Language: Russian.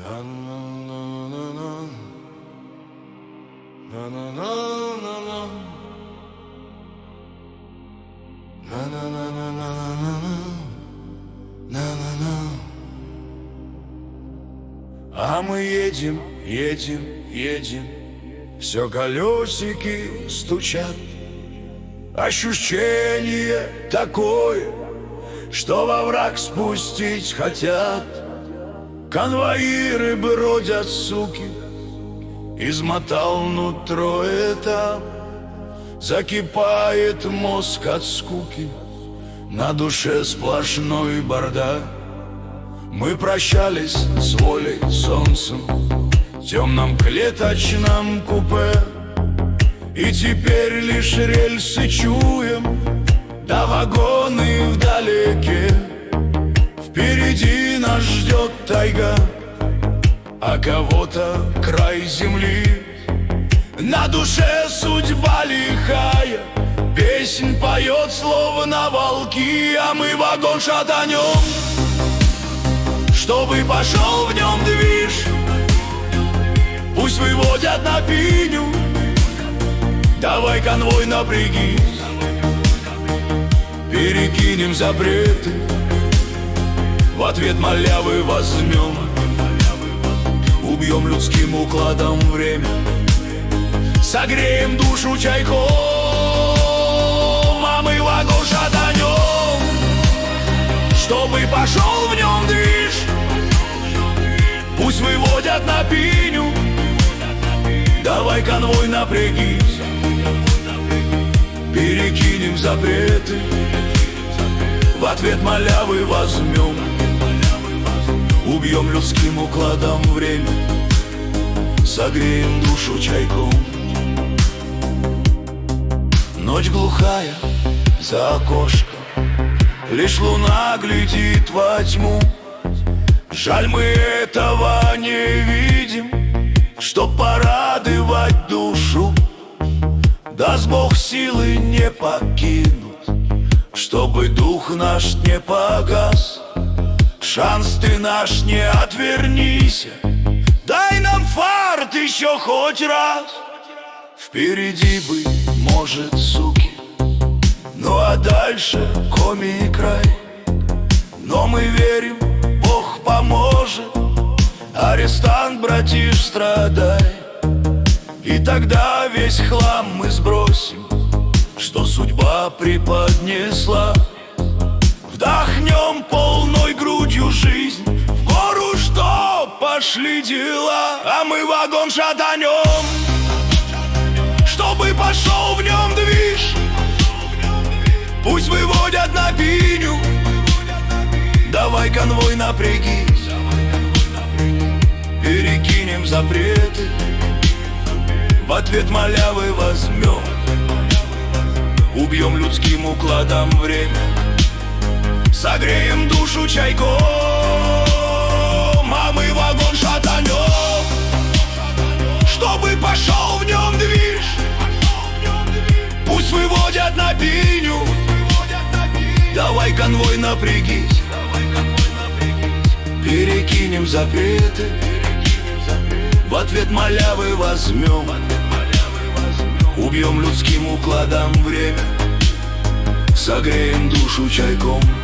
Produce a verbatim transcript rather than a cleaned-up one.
А мы едем, едем, едем, все колесики стучат. Ощущение такое, что во враг спустить хотят. Конвоиры бродят, суки, измотал нутро это. Закипает мозг от скуки, на душе сплошной бардак. Мы прощались с волей, солнцем, в темном клеточном купе. И теперь лишь рельсы чуем, да вагоны вдалеке. Впереди нас ждет тайга, а кого-то край земли. На душе судьба лихая, песнь поет словно волки. А мы вагон шатанем, чтобы пошел в нем движ. Пусть выводят на пиню, давай, конвой, напрягись. Перекинем запреты, в ответ малявы возьмем. Убьем людским укладом время, согреем душу чайком. А мы вагон шатанем, чтобы пошел в нем движ. Пусть выводят на пиню, давай, конвой, напрягись. Перекинем запреты, в ответ малявы возьмем. Убьем людским укладом время, согреем душу чайком. Ночь глухая за окошком, лишь луна глядит во тьму. Жаль, мы этого не видим, чтоб порадовать душу. Даст Бог, силы не покинут, чтобы дух наш не погас. Шанс ты наш, не отвернись, дай нам фарт еще хоть раз. Впереди, быть может, суки, ну а дальше коми край. Но мы верим, Бог поможет, арестант, братиш, страдай. И тогда весь хлам мы сбросим, что судьба преподнесла. Вдохнем полной грудью жизнь, в гору, что пошли дела. А мы вагон шатанем, чтобы пошел в нем движ. Пусть выводят на пиню, давай, конвой, напрягись. Перекинем запреты, в ответ малявы возьмем. Убьем людским укладом время, согреем душу чайком. А мы вагон шатанем, чтобы пошел в нем движ. Пусть выводят на пиню, давай, конвой, напрягись. Перекинем запреты, в ответ малявы возьмем. Убьем людским укладом время, согреем душу чайком.